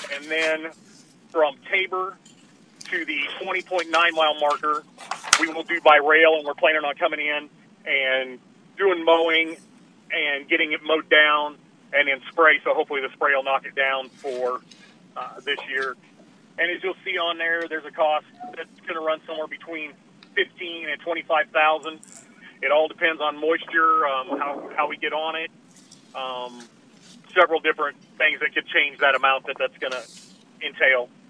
And then from Tabor to the 20.9-mile marker, we will do by rail, and we're planning on coming in and doing mowing and getting it mowed down and then spray. So hopefully the spray will knock it down for this year. And as you'll see on there, there's a cost that's going to run somewhere between $15,000 and $25,000. It all depends on moisture, how we get on it. Several different things that could change that amount that's going to entail.